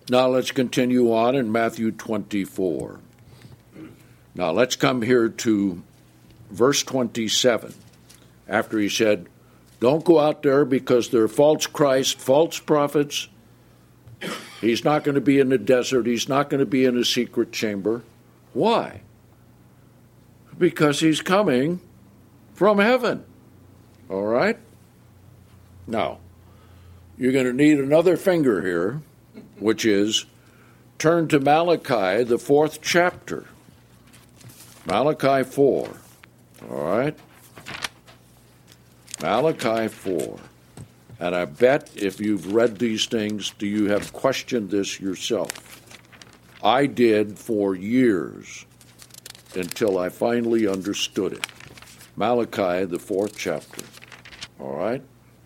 Now let's continue on in Matthew 24. Now let's come here to verse 27. After he said, don't go out there because there are false Christ, false prophets. He's not going to be in the desert. He's not going to be in a secret chamber. Why? Because he's coming from heaven. All right? Now, you're going to need another finger here, which is turn to Malachi, the 4th chapter. Malachi 4. All right? Malachi 4. And I bet if you've read these things, do you have questioned this yourself? I did for years until I finally understood it. Malachi, the 4th chapter. All right?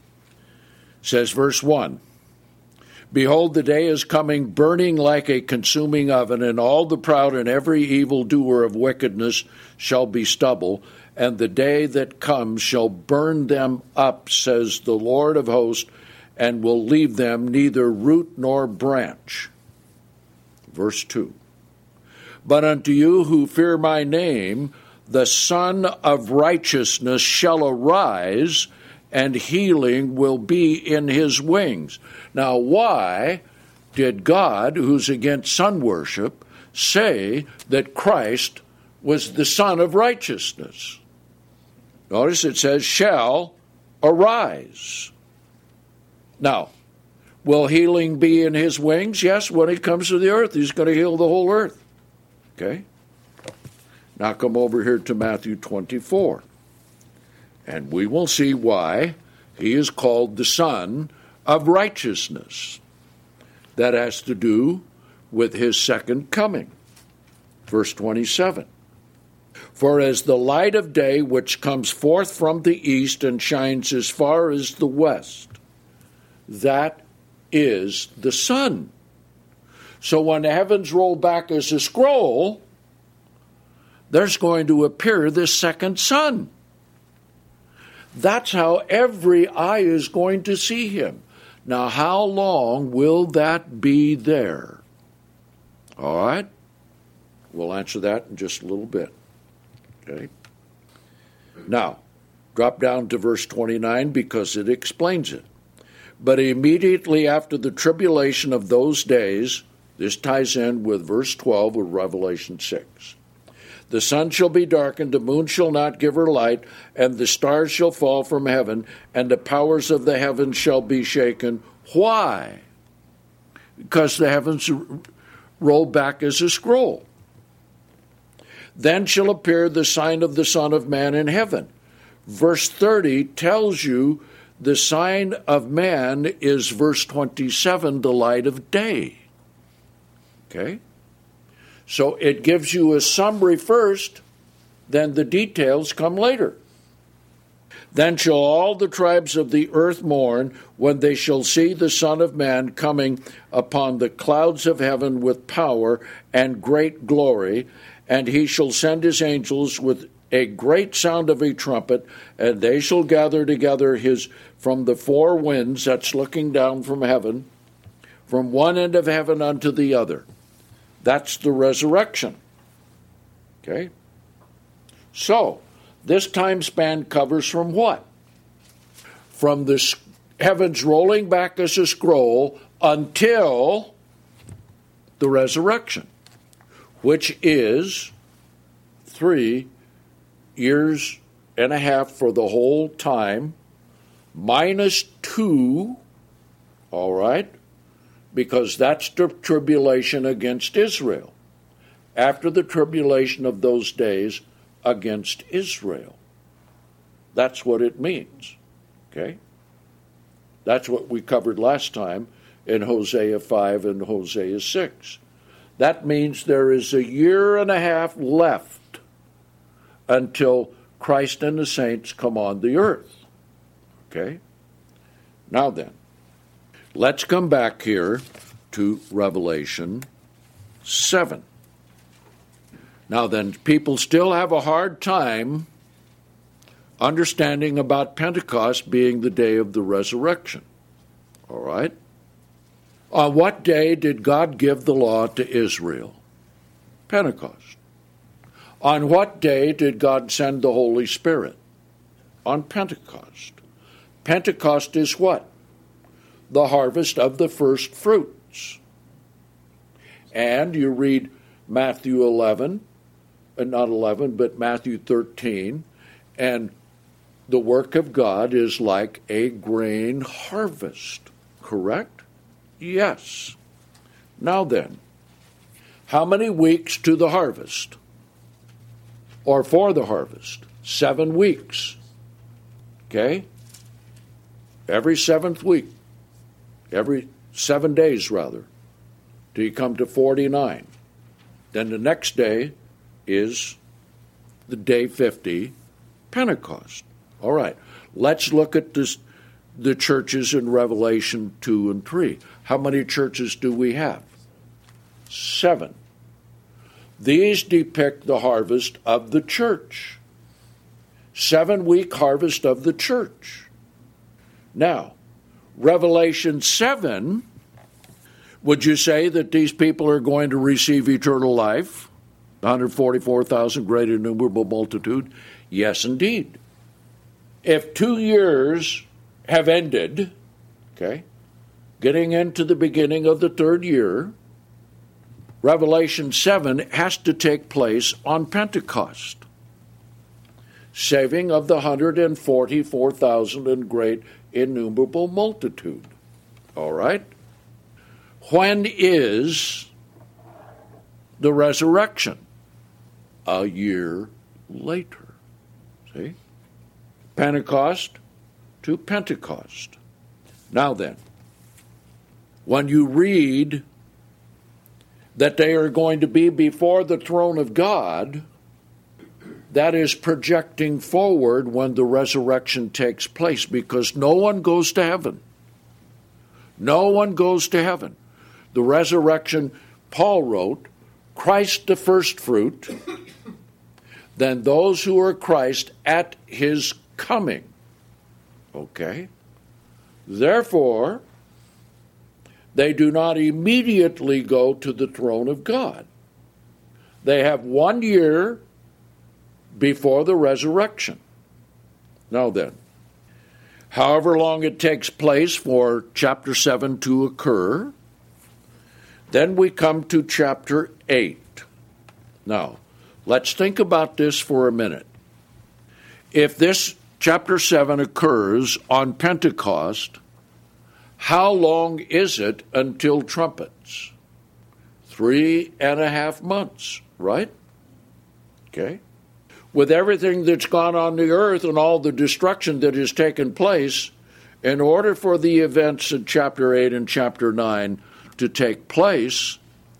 Says verse 1. Behold, the day is coming, burning like a consuming oven, and all the proud and every evildoer of wickedness shall be stubble, and the day that comes shall burn them up, says the Lord of hosts, and will leave them neither root nor branch. Verse 2. But unto you who fear my name, the Son of Righteousness shall arise, and healing will be in his wings. Now, why did God, who's against sun worship, say that Christ was the Son of Righteousness? Notice it says, shall arise. Now, will healing be in his wings? Yes, when he comes to the earth, he's going to heal the whole earth. Okay? Now come over here to Matthew 24. And we will see why he is called the Son of Righteousness. That has to do with his second coming. Verse 27. For as the light of day which comes forth from the east and shines as far as the west, that is the sun. So when the heavens roll back as a scroll, there's going to appear this second sun. That's how every eye is going to see him. Now, how long will that be there? All right? We'll answer that in just a little bit. Okay? Now, drop down to verse 29 because it explains it. But immediately after the tribulation of those days, this ties in with verse 12 of Revelation 6. The sun shall be darkened, the moon shall not give her light, and the stars shall fall from heaven, and the powers of the heavens shall be shaken. Why? Because the heavens roll back as a scroll. Then shall appear the sign of the Son of Man in heaven. Verse 30 tells you the sign of man is, verse 27, the light of day. Okay? So it gives you a summary first, then the details come later. Then shall all the tribes of the earth mourn when they shall see the Son of Man coming upon the clouds of heaven with power and great glory, and he shall send his angels with a great sound of a trumpet, and they shall gather together his from the four winds, that's looking down from heaven, from one end of heaven unto the other. That's the resurrection. Okay? So, this time span covers from what? From the heavens rolling back as a scroll until the resurrection, which is 3 years and a half for the whole time, minus 2, all right? Because that's the tribulation against Israel. After the tribulation of those days against Israel. That's what it means. Okay? That's what we covered last time in Hosea 5 and Hosea 6. That means there is a year and a half left until Christ and the saints come on the earth. Okay? Now then, let's come back here to Revelation 7. Now then, people still have a hard time understanding about Pentecost being the day of the resurrection. All right? On what day did God give the law to Israel? Pentecost. On what day did God send the Holy Spirit? On Pentecost. Pentecost is what? The harvest of the first fruits. And you read Matthew 11, not 11, but Matthew 13, and the work of God is like a grain harvest, correct? Yes. Now then, how many weeks to the harvest? Or for the harvest? 7 weeks. Okay? Every seventh week. Every 7 days, rather. Till you come to 49. Then the next day is the day 50, Pentecost. All right. Let's look at the churches in Revelation 2 and 3. How many churches do we have? 7. These depict the harvest of the church. 7-week harvest of the church. Now, Revelation 7, would you say that these people are going to receive eternal life? 144,000, great innumerable multitude? Yes, indeed. If 2 years have ended, okay, getting into the beginning of the 3rd year, Revelation 7 has to take place on Pentecost. Saving of the 144,000 and great innumerable multitude. All right? When is the resurrection? A year later. See? Pentecost to Pentecost. Now then, when you read that they are going to be before the throne of God, that is projecting forward when the resurrection takes place, because no one goes to heaven. No one goes to heaven. The resurrection, Paul wrote, Christ the first fruit, then those who are Christ at his coming. Okay? Therefore, they do not immediately go to the throne of God. They have 1 year before the resurrection. Now then, however long it takes place for chapter 7 to occur, then we come to chapter 8. Now, let's think about this for a minute. If this chapter 7 occurs on Pentecost, how long is it until trumpets? 3.5 months, right? Okay. With everything that's gone on the earth and all the destruction that has taken place, in order for the events in chapter 8 and chapter 9 to take place,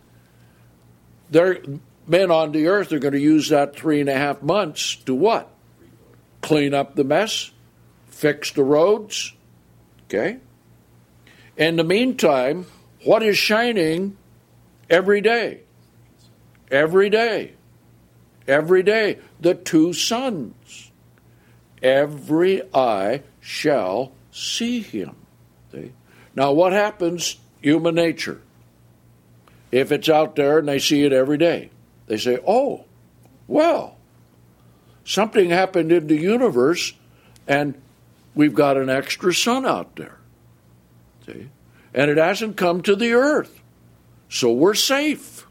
men on the earth are going to use that 3.5 months to what? Clean up the mess, fix the roads, okay? In the meantime, what is shining every day? Every day. Every day. The 2 suns. Every eye shall see him. See? Now what happens? Human nature. If it's out there and they see it every day, they say, oh, well, something happened in the universe and we've got an extra sun out there. See? And it hasn't come to the earth. So we're safe.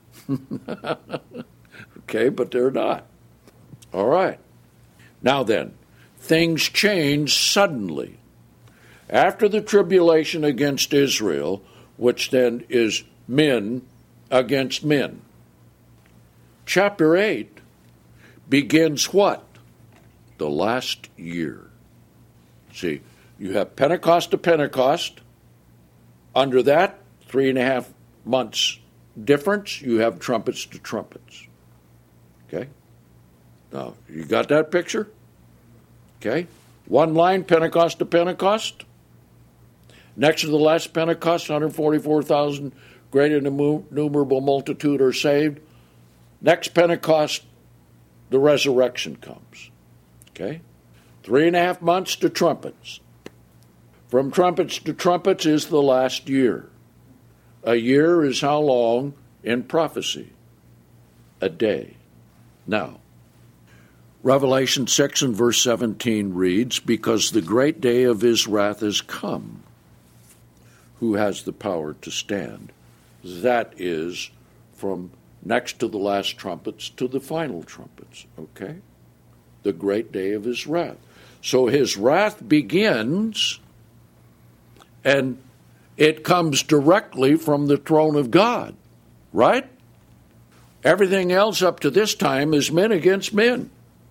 Okay, but they're not. All right. Now then, things change suddenly. After the tribulation against Israel, which then is men against men, chapter 8 begins what? The last year. See, you have Pentecost to Pentecost. Under that 3.5 months difference, you have trumpets to trumpets. Okay? Now, you got that picture? Okay? One line, Pentecost to Pentecost. Next to the last Pentecost, 144,000 great and innumerable multitude are saved. Next Pentecost, the resurrection comes. Okay? 3.5 months to trumpets. From trumpets to trumpets is the last year. A year is how long in prophecy? A day. Now, Revelation 6 and verse 17 reads, because the great day of his wrath has come. Who has the power to stand? That is from next to the last trumpets to the final trumpets, okay? The great day of his wrath. So his wrath begins, and it comes directly from the throne of God, right? Everything else up to this time is men against men.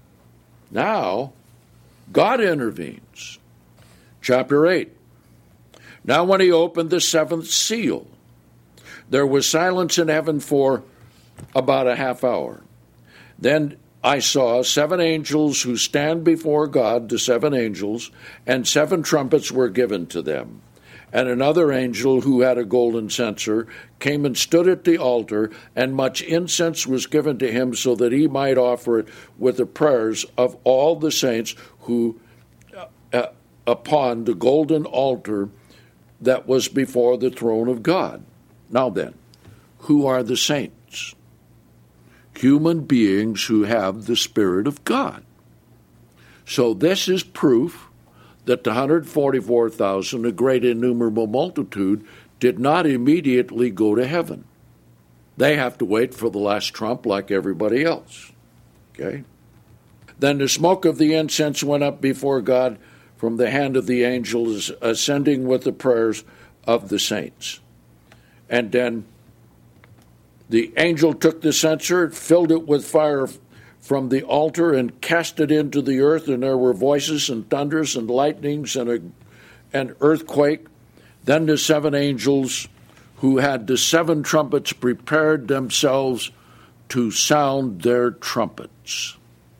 Now, God intervenes. Chapter 8. Now when he opened the seventh seal, there was silence in heaven for about a half hour. Then I saw 7 angels who stand before God, the 7 angels, and 7 trumpets were given to them. And another angel who had a golden censer came and stood at the altar, and much incense was given to him so that he might offer it with the prayers of all the saints who upon the golden altar that was before the throne of God. Now then, who are the saints? Human beings who have the Spirit of God. So this is proof that the 144,000, a great innumerable multitude, did not immediately go to heaven. They have to wait for the last trump like everybody else. Okay? Then the smoke of the incense went up before God from the hand of the angels, ascending with the prayers of the saints. And then the angel took the censer, filled it with fire from the altar, and cast it into the earth, and there were voices and thunders and lightnings and an earthquake. Then the 7 angels who had the 7 trumpets prepared themselves to sound their trumpets.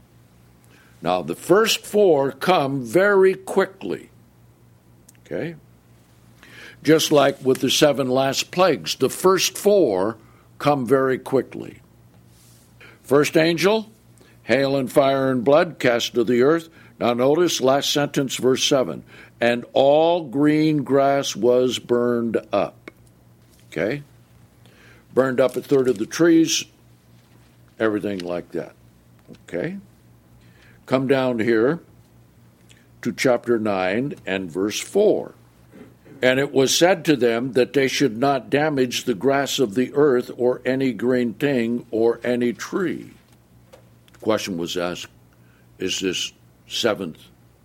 Now the first 4 come very quickly. Okay? Just like with the 7 last plagues, the first 4 come very quickly. First angel, hail and fire and blood cast to the earth. Now notice last sentence, verse 7. And all green grass was burned up. Okay? Burned up a third of the trees, everything like that. Okay? Come down here to chapter 9 and verse 4. And it was said to them that they should not damage the grass of the earth or any green thing or any tree. The question was asked, is this 7th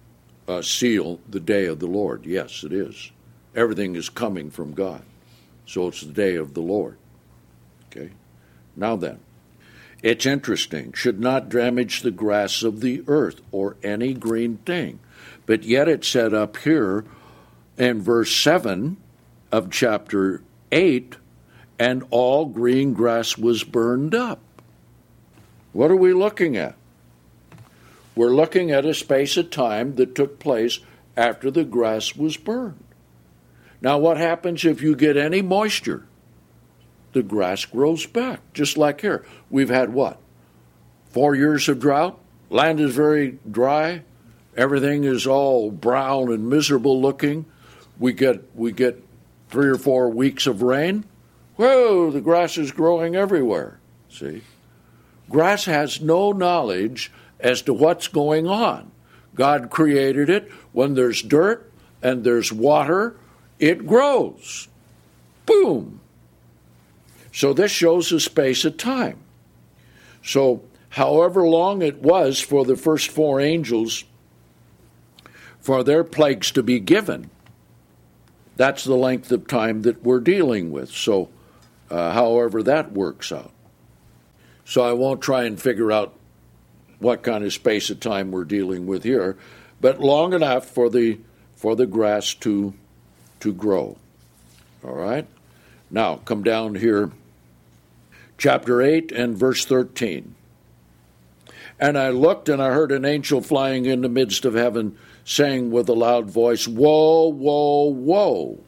seal the day of the Lord? Yes, it is. Everything is coming from God. So it's the day of the Lord. Okay? Now then, it's interesting. Should not damage the grass of the earth or any green thing. But yet it said up here in verse 7 of chapter 8, and all green grass was burned up. What are we looking at? We're looking at a space of time that took place after the grass was burned. Now what happens if you get any moisture? The grass grows back, just like here. We've had what? 4 years of drought? Land is very dry. Everything is all brown and miserable looking. We get 3 or 4 weeks of rain. Whoa, the grass is growing everywhere. See? Grass has no knowledge as to what's going on. God created it. When there's dirt and there's water, it grows. Boom. So this shows a space of time. So however long it was for the first 4 angels for their plagues to be given, that's the length of time that we're dealing with. So however that works out. So I won't try and figure out what kind of space of time we're dealing with here, but long enough for the grass to grow. All right? Now, come down here, chapter 8 and verse 13. And I looked, and I heard an angel flying in the midst of heaven, saying with a loud voice, Woe, woe, woe,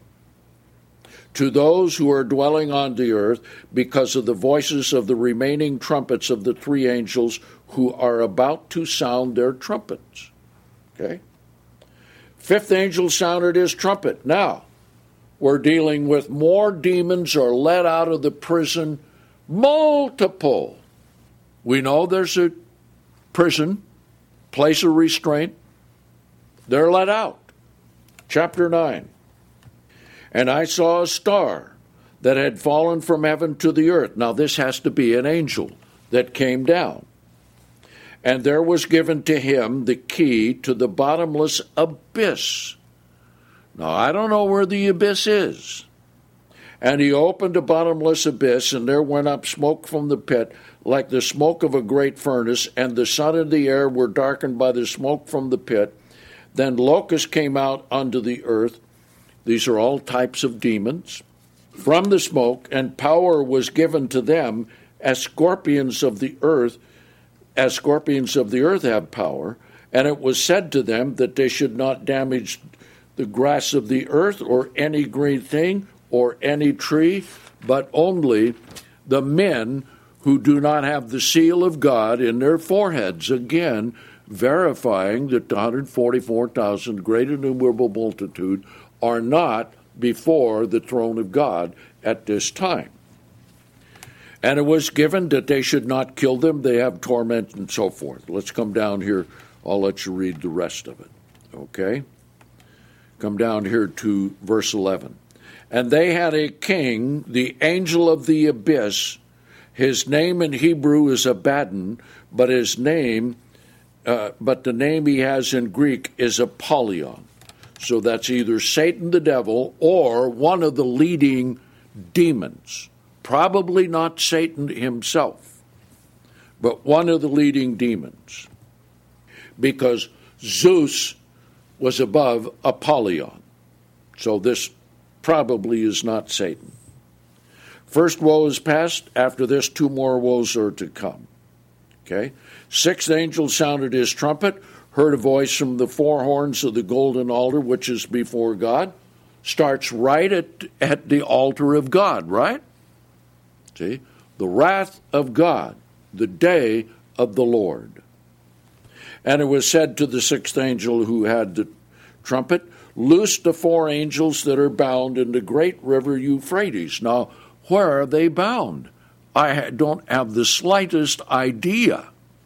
to those who are dwelling on the earth, because of the voices of the remaining trumpets of the 3 angels who are about to sound their trumpets. Okay? 5th angel sounded his trumpet. Now, we're dealing with more demons are let out of the prison, multiple. We know there's a prison, place of restraint. They're let out. Chapter 9. And I saw a star that had fallen from heaven to the earth. Now this has to be an angel that came down. And there was given to him the key to the bottomless abyss. Now I don't know where the abyss is. And he opened a bottomless abyss, and there went up smoke from the pit, like the smoke of a great furnace, and the sun and the air were darkened by the smoke from the pit. Then locusts came out unto the earth. These are all types of demons. From the smoke, and power was given to them as scorpions of the earth have power. And it was said to them that they should not damage the grass of the earth, or any green thing, or any tree, but only the men who do not have the seal of God in their foreheads. Again, verifying that the 144,000, great innumerable multitude, are not before the throne of God at this time. And it was given that they should not kill them, they have torment, and so forth. Let's come down here. I'll let you read the rest of it. Okay? Come down here to verse 11. And they had a king, the angel of the abyss. His name in Hebrew is Abaddon, but the name he has in Greek is Apollyon. So that's either Satan the devil or one of the leading demons. Probably not Satan himself, but one of the leading demons. Because Zeus was above Apollyon. So this probably is not Satan. First woe is past. After this, 2 more woes are to come. Okay? 6th angel sounded his trumpet, heard a voice from the 4 horns of the golden altar, which is before God. Starts right at the altar of God, right? See? The wrath of God, the day of the Lord. And it was said to the 6th angel who had the trumpet, loose the 4 angels that are bound in the great river Euphrates. Now, where are they bound? I don't have the slightest idea.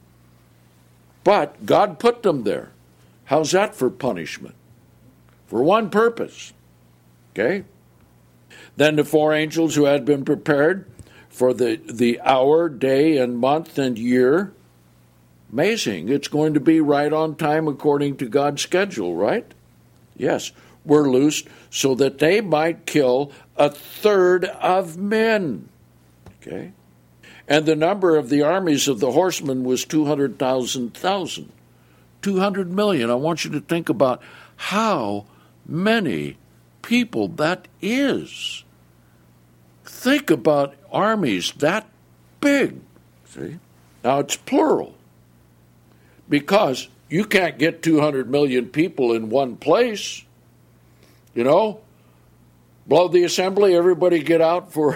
But God put them there. How's that for punishment? For one purpose. Okay? Then the 4 angels who had been prepared for the hour, day, and month, and year. Amazing. It's going to be right on time according to God's schedule, right? Yes. Were loosed so that they might kill 1/3 of men. Okay? And the number of the armies of the horsemen was 200,000. 200 million. I want you to think about how many people that is. Think about armies that big. See? Now it's plural. Because you can't get 200 million people in one place. You know? Blow the assembly, everybody get out for...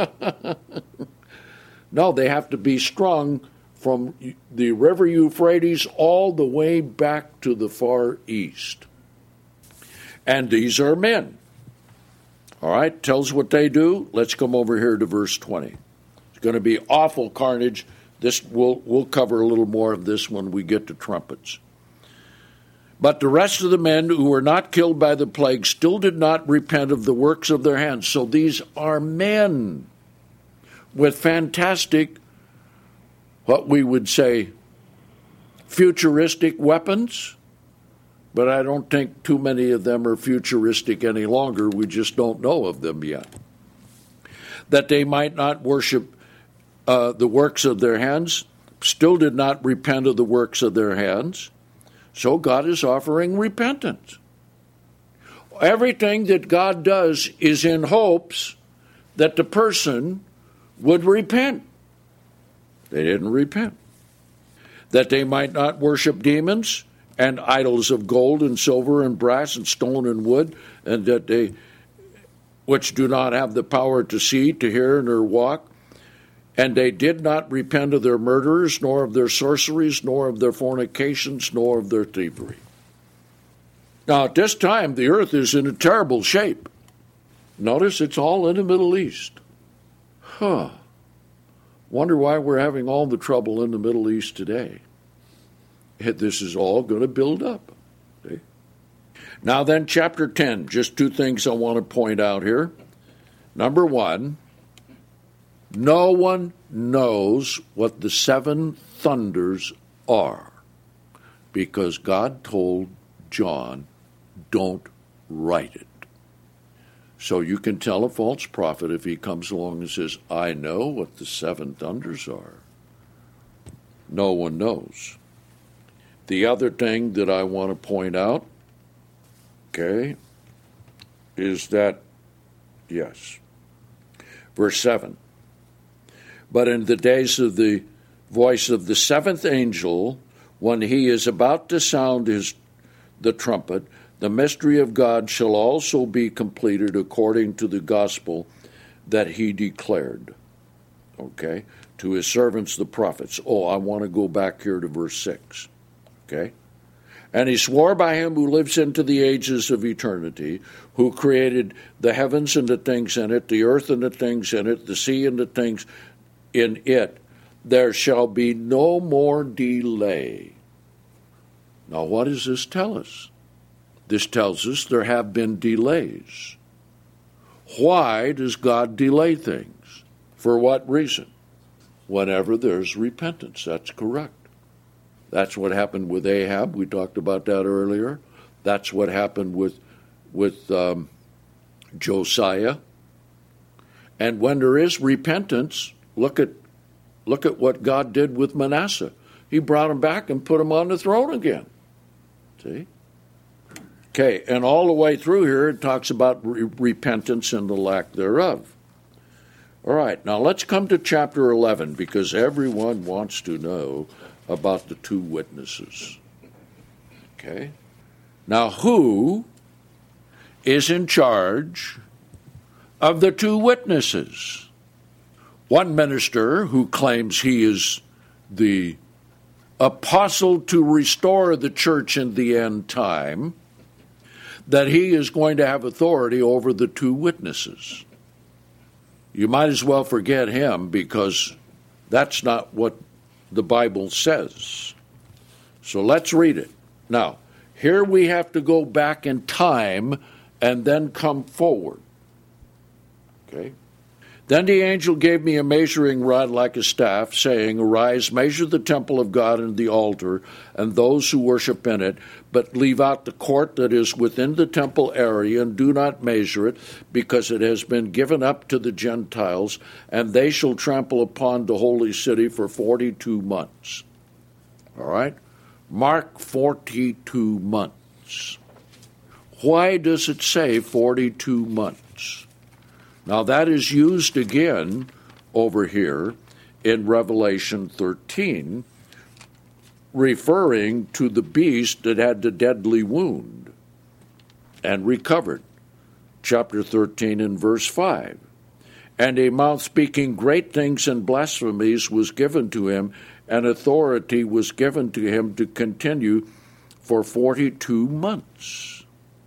No, they have to be strung from the river Euphrates all the way back to the far east. And these are men. All right, tells what they do. Let's come over here to verse 20. It's going to be awful carnage. This we'll cover a little more of this when we get to trumpets. But the rest of the men who were not killed by the plague still did not repent of the works of their hands. So these are men with fantastic, what we would say, futuristic weapons. But I don't think too many of them are futuristic any longer. We just don't know of them yet. That they might not worship the works of their hands, still did not repent of the works of their hands. So God is offering repentance. Everything that God does is in hopes that the person would repent. They didn't repent. That they might not worship demons and idols of gold and silver and brass and stone and wood, and that they, which do not have the power to see, to hear, nor walk. And they did not repent of their murderers, nor of their sorceries, nor of their fornications, nor of their thievery. Now, at this time, the earth is in a terrible shape. Notice it's all in the Middle East. Wonder why we're having all the trouble in the Middle East today. This is all going to build up. See? Now then, chapter 10, just two things I want to point out here. Number one, no one knows what the seven thunders are because God told John, don't write it. So you can tell a false prophet if he comes along and says, I know what the seven thunders are. No one knows. The other thing that I want to point out, okay, is that, yes, verse 7. But in the days of the voice of the seventh angel, when he is about to sound the trumpet, the mystery of God shall also be completed according to the gospel that he declared, okay, to his servants the prophets. Oh, I want to go back here to verse 6, okay? And he swore by him who lives into the ages of eternity, who created the heavens and the things in it, the earth and the things in it, the sea and the things in it, there shall be no more delay. Now, what does this tell us? This tells us there have been delays. Why does God delay things? For what reason? Whenever there's repentance. That's correct. That's what happened with Ahab. We talked about that earlier. That's what happened with Josiah. And when there is repentance, look at what God did with Manasseh. He brought him back and put him on the throne again. See? Okay, and all the way through here it talks about repentance and the lack thereof. All right, now let's come to chapter 11 because everyone wants to know about the two witnesses. Okay? Now, who is in charge of the two witnesses? One minister who claims he is the apostle to restore the church in the end time, that he is going to have authority over the two witnesses. You might as well forget him because that's not what the Bible says. So let's read it. Now, here we have to go back in time and then come forward. Okay? Then the angel gave me a measuring rod like a staff, saying, Arise, measure the temple of God and the altar, and those who worship in it, but leave out the court that is within the temple area, and do not measure it, because it has been given up to the Gentiles, and they shall trample upon the holy city for 42 months. All right? Mark 42 months. Why does it say 42 months? Now, that is used again over here in Revelation 13, referring to the beast that had the deadly wound and recovered. Chapter 13 and verse 5. And a mouth speaking great things and blasphemies was given to him, and authority was given to him to continue for 42 months.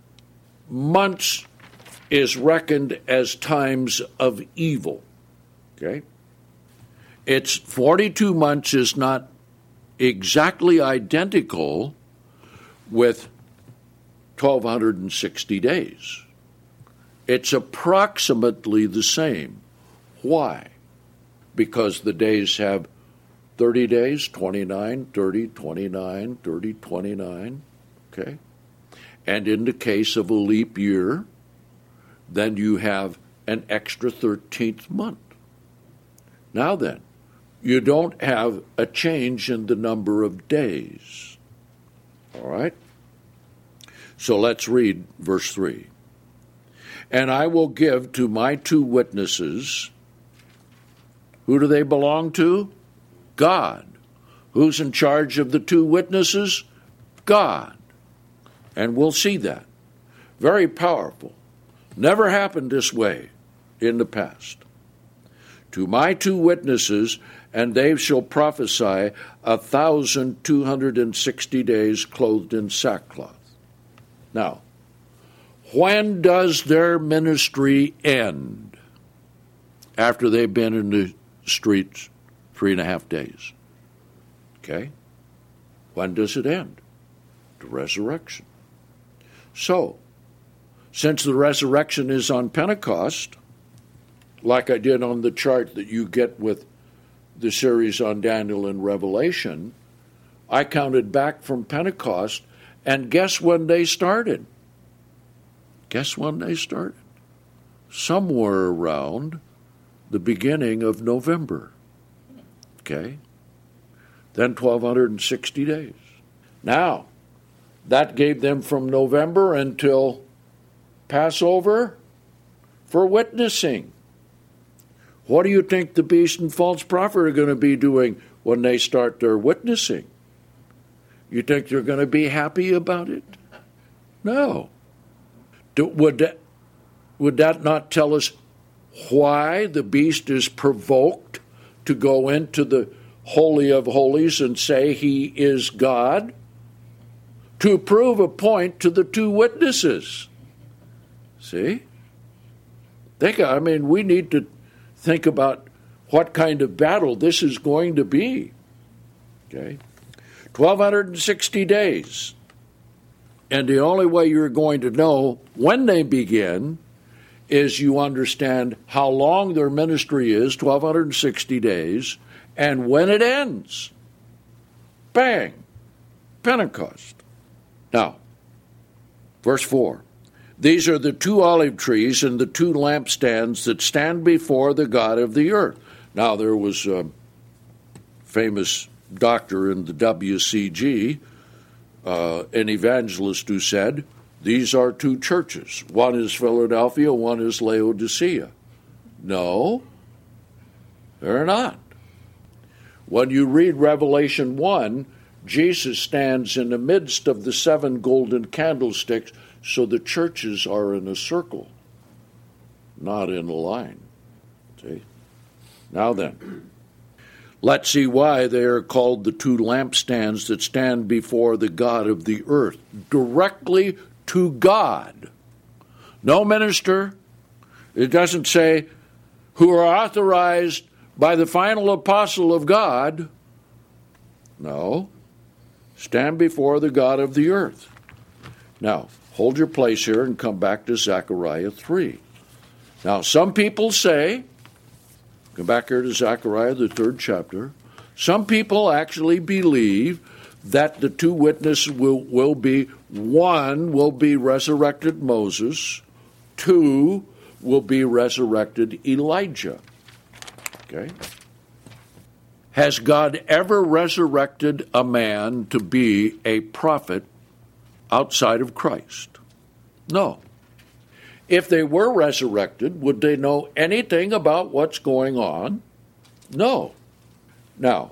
Months is reckoned as times of evil. Okay? It's 42 months is not exactly identical with 1,260 days. It's approximately the same. Why? Because the days have 30 days, 29, 30, 29, 30, 29. Okay? And in the case of a leap year, then you have an extra 13th month. Now then, you don't have a change in the number of days. All right? So let's read verse 3. And I will give to my two witnesses, who do they belong to? God. Who's in charge of the two witnesses? God. And we'll see that. Very powerful. Never happened this way in the past. To my two witnesses, and they shall prophesy 1,260 days clothed in sackcloth. Now, When does their ministry end? After they've been in the streets 3.5 days. Okay? When does it end? The resurrection. So, since the resurrection is on Pentecost, like I did on the chart that you get with the series on Daniel and Revelation, I counted back from Pentecost, and guess when they started? Guess when they started? Somewhere around the beginning of November. Okay? Then 1,260 days. Now, that gave them from November until Passover for witnessing. What do you think the beast and false prophet are going to be doing when they start their witnessing? You think they're going to be happy about it? No. Would that not tell us why the beast is provoked to go into the Holy of Holies and say he is God? To prove a point to the two witnesses. See? We need to think about what kind of battle this is going to be. Okay? 1,260 days. And the only way you're going to know when they begin is you understand how long their ministry is, 1,260 days, and when it ends. Bang! Pentecost. Now, verse 4. These are the 2 olive trees and the 2 lampstands that stand before the God of the earth. Now, there was a famous doctor in the WCG, an evangelist who said, these are 2 churches. One is Philadelphia, one is Laodicea. No, they're not. When you read Revelation 1, Jesus stands in the midst of the 7 golden candlesticks, so the churches are in a circle, not in a line. See? Now then, let's see why they are called the 2 lampstands that stand before the God of the earth. Directly to God. No minister. It doesn't say who are authorized by the final apostle of God. No. Stand before the God of the earth. Now, hold your place here and come back to Zechariah 3. Now, some people say, come back here to Zechariah, the 3rd chapter, some people actually believe that the 2 witnesses will be, 1 will be resurrected Moses, 2 will be resurrected Elijah. Okay? Has God ever resurrected a man to be a prophet outside of Christ? No. If they were resurrected, would they know anything about what's going on? No. Now,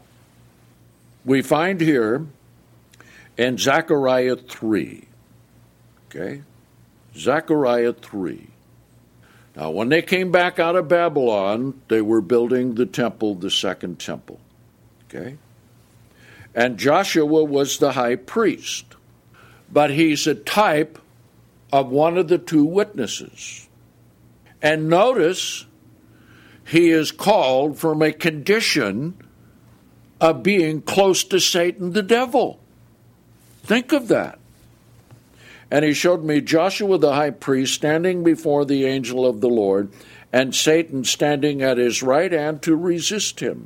we find here in Zechariah 3, okay? Zechariah 3. Now, when they came back out of Babylon, they were building the temple, the 2nd temple, okay? And Joshua was the high priest, but he's a type of one of the 2 witnesses. And notice, he is called from a condition of being close to Satan the devil. Think of that. And he showed me Joshua the high priest standing before the angel of the Lord, and Satan standing at his right hand to resist him.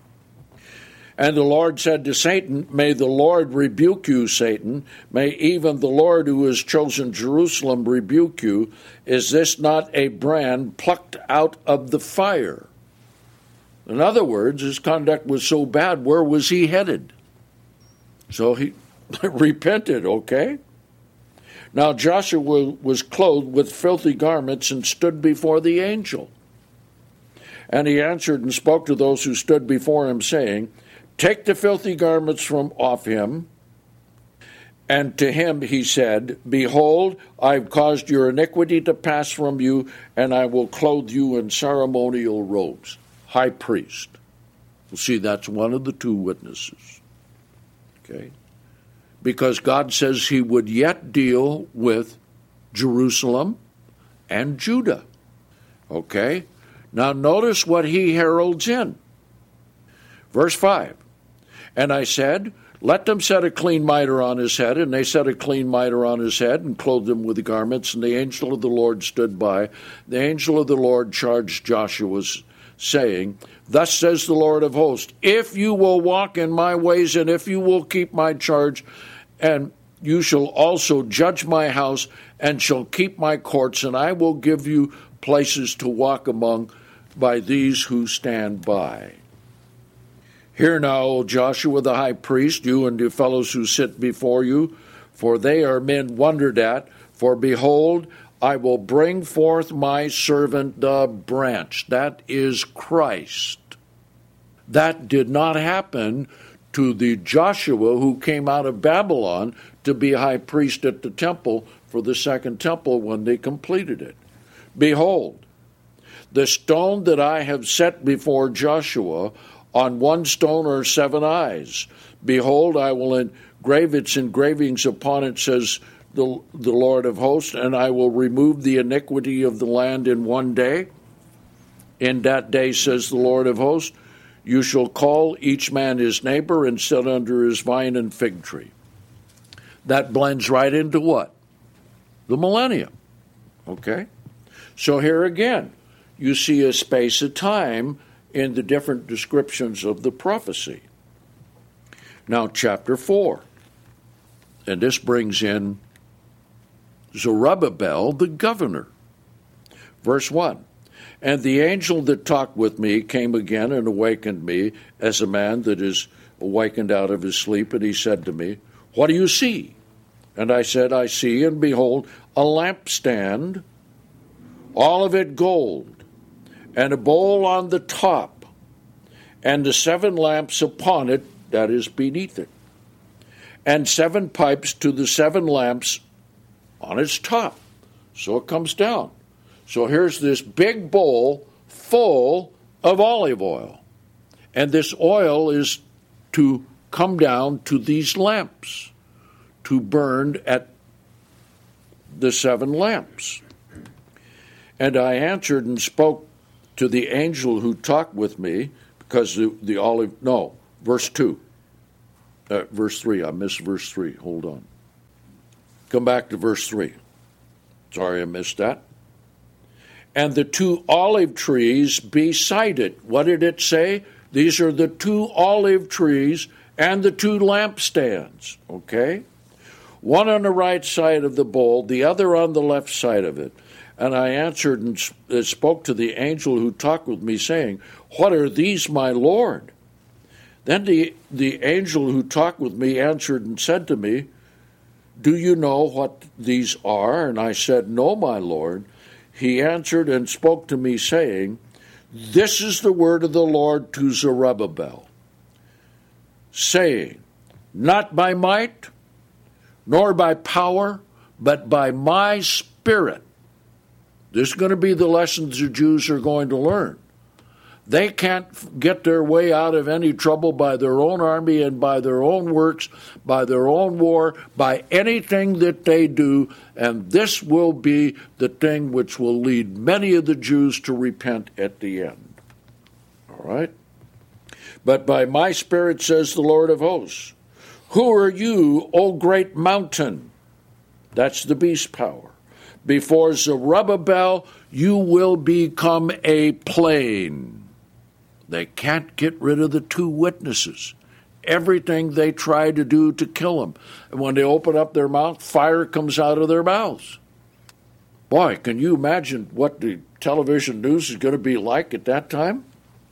And the Lord said to Satan, may the Lord rebuke you, Satan. May even the Lord who has chosen Jerusalem rebuke you. Is this not a brand plucked out of the fire? In other words, his conduct was so bad, where was he headed? So he repented, okay? Now Joshua was clothed with filthy garments and stood before the angel. And he answered and spoke to those who stood before him, saying, take the filthy garments from off him. And to him he said, behold, I've caused your iniquity to pass from you, and I will clothe you in ceremonial robes. High priest. Well, see, that's one of the 2 witnesses. Okay? Because God says he would yet deal with Jerusalem, and Judah. Okay? Now notice what he heralds in. Verse 5. And I said, let them set a clean mitre on his head. And they set a clean mitre on his head and clothed him with the garments. And the angel of the Lord stood by. The angel of the Lord charged Joshua, saying, thus says the Lord of hosts, if you will walk in my ways, and if you will keep my charge, and you shall also judge my house, and shall keep my courts, and I will give you places to walk among by these who stand by. Hear now, O Joshua the high priest, you and the fellows who sit before you, for they are men wondered at. For behold, I will bring forth my servant the branch. That is Christ. That did not happen to the Joshua who came out of Babylon to be high priest at the temple for the second temple when they completed it. Behold, the stone that I have set before Joshua, on one stone are 7 eyes. Behold, I will engrave its engravings upon it, says the Lord of hosts, and I will remove the iniquity of the land in one day. In that day, says the Lord of hosts, you shall call each man his neighbor and sit under his vine and fig tree. That blends right into what? The millennium. Okay? So here again, you see a space of time in the different descriptions of the prophecy. Now, chapter 4. And this brings in Zerubbabel, the governor. Verse 1. And the angel that talked with me came again and awakened me as a man that is awakened out of his sleep. And he said to me, what do you see? And I said, I see, and behold, a lampstand, all of it gold, and a bowl on the top, and the 7 lamps upon it, that is beneath it, and 7 pipes to the 7 lamps on its top. So it comes down. So here's this big bowl full of olive oil. And this oil is to come down to these lamps, to burn at the 7 lamps. And I answered and spoke to the angel who talked with me, because the olive, no, verse 2. Verse 3, I missed verse 3. Hold on. Come back to verse 3. Sorry I missed that. And the 2 olive trees beside it. What did it say? These are the 2 olive trees and the 2 lampstands. Okay? One on the right side of the bowl, the other on the left side of it. And I answered and spoke to the angel who talked with me, saying, what are these, my Lord? Then the angel who talked with me answered and said to me, do you know what these are? And I said, no, my Lord. He answered and spoke to me, saying, this is the word of the Lord to Zerubbabel, saying, not by might, nor by power, but by my Spirit. This is going to be the lessons the Jews are going to learn. They can't get their way out of any trouble by their own army and by their own works, by their own war, by anything that they do, and this will be the thing which will lead many of the Jews to repent at the end. All right? But by my Spirit, says the Lord of hosts, who are you, O great mountain? That's the beast power. Before Zerubbabel, you will become a plain. They can't get rid of the 2 witnesses. Everything they try to do to kill them. And when they open up their mouth, fire comes out of their mouths. Boy, can you imagine what the television news is going to be like at that time?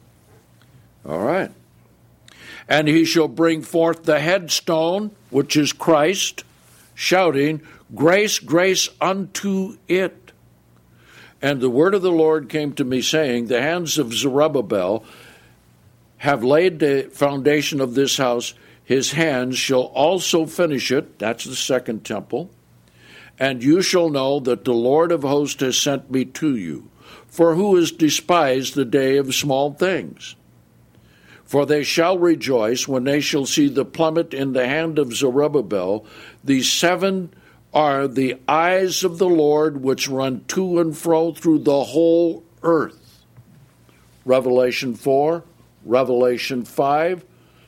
All right. And he shall bring forth the headstone, which is Christ, shouting, grace, grace unto it. And the word of the Lord came to me, saying, the hands of Zerubbabel have laid the foundation of this house. His hands shall also finish it. That's the second temple. And you shall know that the Lord of hosts has sent me to you. For who has despised the day of small things? For they shall rejoice when they shall see the plummet in the hand of Zerubbabel, these 7 are the eyes of the Lord which run to and fro through the whole earth. Revelation 4, Revelation 5,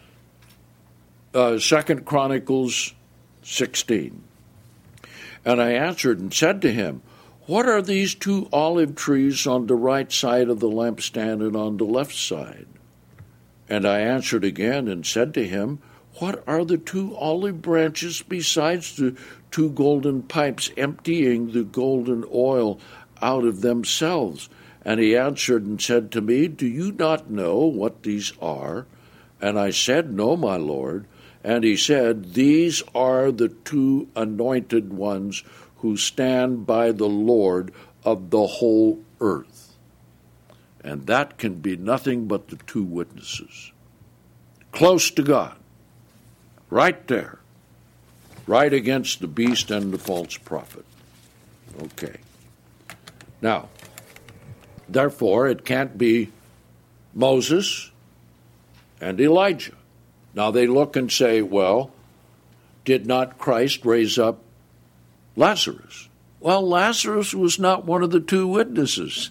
2 Chronicles 16. And I answered and said to him, what are these two olive trees on the right side of the lampstand and on the left side? And I answered again and said to him, what are the two olive branches besides the two golden pipes emptying the golden oil out of themselves? And he answered and said to me, do you not know what these are? And I said, no, my Lord. And he said, these are the two anointed ones who stand by the Lord of the whole earth. And that can be nothing but the two witnesses. Close to God. Right there. Right against the beast and the false prophet. Okay. Now, therefore, it can't be Moses and Elijah. Now they look and say, well, did not Christ raise up Lazarus? Well, Lazarus was not one of the two witnesses.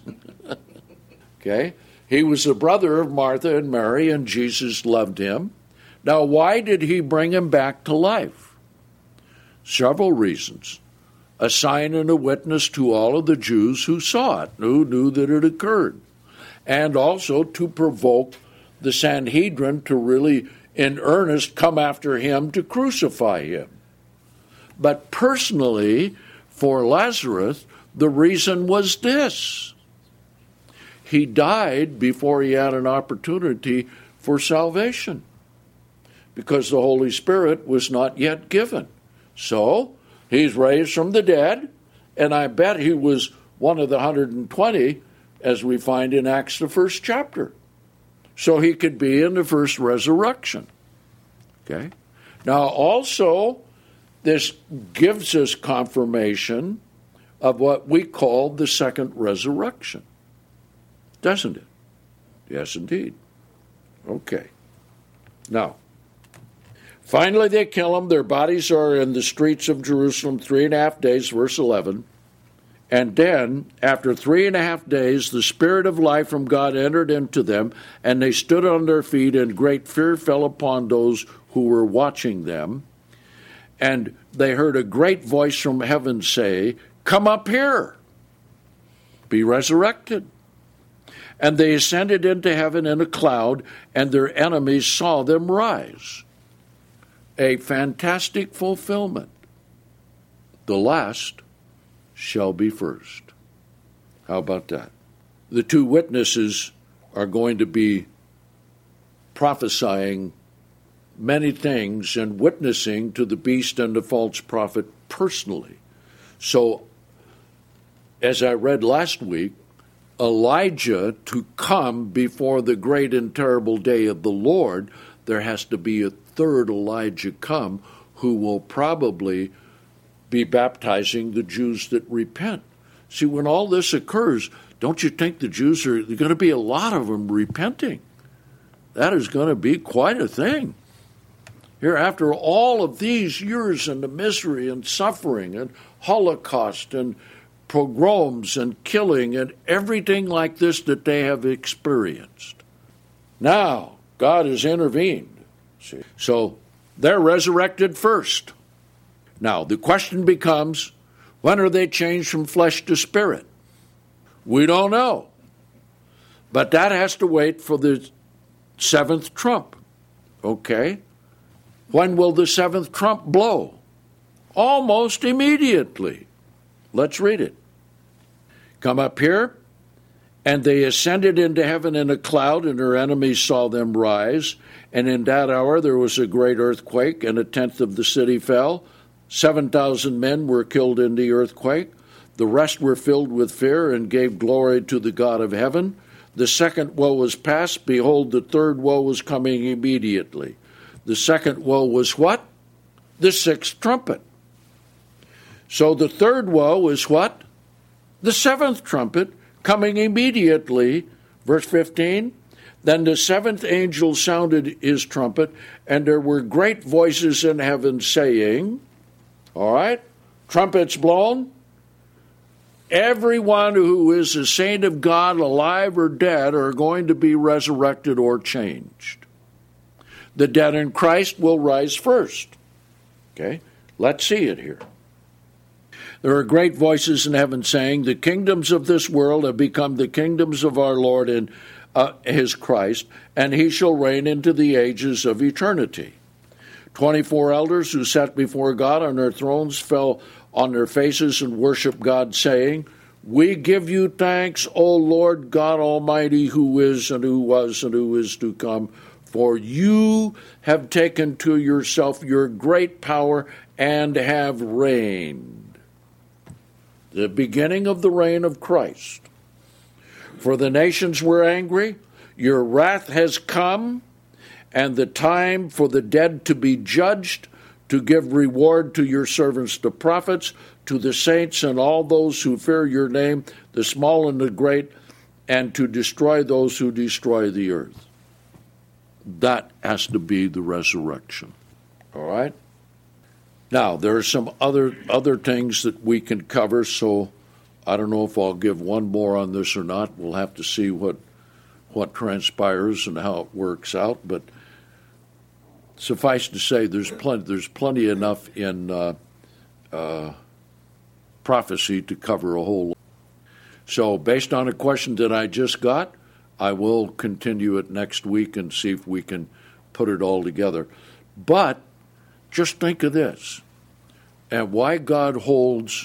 Okay? He was the brother of Martha and Mary, and Jesus loved him. Now, why did he bring him back to life? Several reasons. A sign and a witness to all of the Jews who saw it, who knew that it occurred. And also to provoke the Sanhedrin to really, in earnest, come after him to crucify him. But personally, for Lazarus, the reason was this. He died before he had an opportunity for salvation, because the Holy Spirit was not yet given. So, he's raised from the dead, and I bet he was one of the 120, as we find in Acts, the first chapter. So he could be in the first resurrection. Okay? Now, also, this gives us confirmation of what we call the second resurrection. Doesn't it? Yes, indeed. Okay. Now, finally they kill them. Their bodies are in the streets of Jerusalem 3.5 days, verse 11. And then, after 3.5 days, the Spirit of life from God entered into them, and they stood on their feet, and great fear fell upon those who were watching them. And they heard a great voice from heaven say, come up here, be resurrected. And they ascended into heaven in a cloud, and their enemies saw them rise. A fantastic fulfillment. The last shall be first. How about that? The two witnesses are going to be prophesying many things and witnessing to the beast and the false prophet personally. So, as I read last week, Elijah, to come before the great and terrible day of the Lord, there has to be a third Elijah come who will probably be baptizing the Jews that repent. See, when all this occurs, don't you think the Jews are going to be a lot of them repenting? That is going to be quite a thing. Here, after all of these years and the misery and suffering and Holocaust and pogroms and killing and everything like this that they have experienced. Now, God has intervened. See? So, they're resurrected first. Now, the question becomes, when are they changed from flesh to spirit? We don't know. But that has to wait for the seventh trump. Okay? When will the seventh trump blow? Almost immediately. Let's read it. Come up here, and they ascended into heaven in a cloud, and their enemies saw them rise. And in that hour there was a great earthquake, and 1/10 of the city fell. 7,000 men were killed in the earthquake. The rest were filled with fear and gave glory to the God of heaven. The second woe was past. Behold, the third woe was coming immediately. The second woe was what? The sixth trumpet. So the third woe is what? The seventh trumpet, coming immediately. Verse 15, then the seventh angel sounded his trumpet, and there were great voices in heaven saying, all right, trumpets blown, everyone who is a saint of God, alive or dead, are going to be resurrected or changed. The dead in Christ will rise first. Okay? Let's see it here. There are great voices in heaven saying, the kingdoms of this world have become the kingdoms of our Lord and his Christ, and he shall reign into the ages of eternity. 24 elders who sat before God on their thrones fell on their faces and worshiped God, saying, we give you thanks, O Lord God Almighty, who is and who was and who is to come, for you have taken to yourself your great power and have reigned. The beginning of the reign of Christ. For the nations were angry, your wrath has come, and the time for the dead to be judged, to give reward to your servants the prophets, to the saints and all those who fear your name, the small and the great, and to destroy those who destroy the earth. That has to be the resurrection. All right? Now, there are some other things that we can cover, so I don't know if I'll give one more on this or not. We'll have to see what transpires and how it works out, but suffice to say, there's plenty enough in prophecy to cover a whole lot. So based on a question that I just got, I will continue it next week and see if we can put it all together. But just think of this, and why God holds,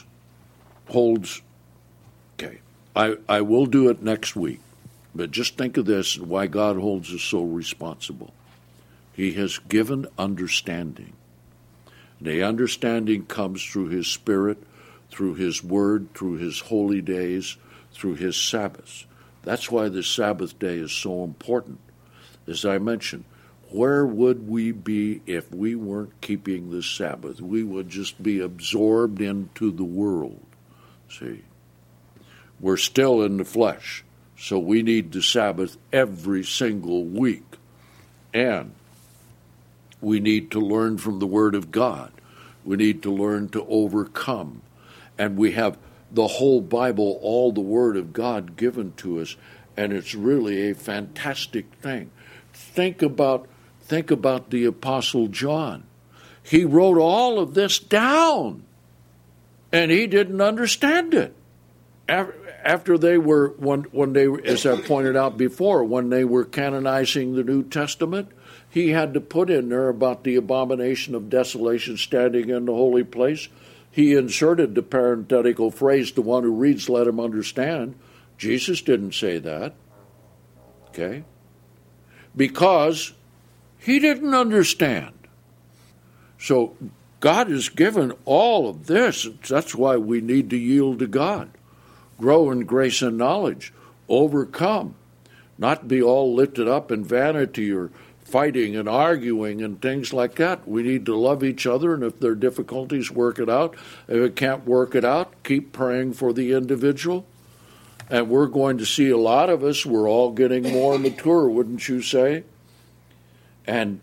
okay, I will do it next week, but just think of this and why God holds us so responsible. He has given understanding. The understanding comes through his Spirit, through his Word, through his holy days, through his Sabbaths. That's why the Sabbath day is so important. As I mentioned, where would we be if we weren't keeping the Sabbath? We would just be absorbed into the world. See? We're still in the flesh, so we need the Sabbath every single week. And we need to learn from the Word of God. We need to learn to overcome. And we have the whole Bible, all the Word of God given to us, and it's really a fantastic thing. Think about the Apostle John. He wrote all of this down, and he didn't understand it. After they were, when they, as I pointed out before, when they were canonizing the New Testament, he had to put in there about the abomination of desolation standing in the holy place. He inserted the parenthetical phrase, the one who reads, let him understand. Jesus didn't say that. Okay? Because he didn't understand. So God has given all of this. That's why we need to yield to God. Grow in grace and knowledge. Overcome. Not be all lifted up in vanity or fighting and arguing and things like that. We need to love each other, and if there are difficulties, work it out. If it can't work it out, keep praying for the individual. And we're going to see a lot of us, we're all getting more mature, wouldn't you say? And,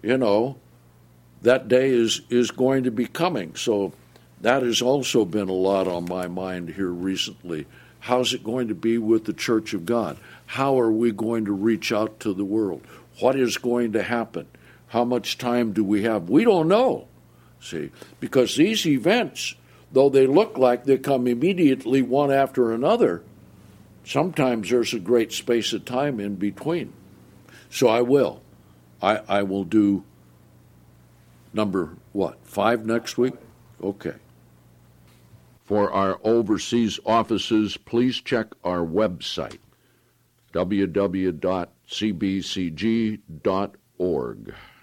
that day is going to be coming. So that has also been a lot on my mind here recently. How's it going to be with the Church of God? How are we going to reach out to the world? What is going to happen? How much time do we have? We don't know, see, because these events, though they look like they come immediately one after another, sometimes there's a great space of time in between. So I will do number 5 next week? Okay. For our overseas offices, please check our website, www.cbcg.org.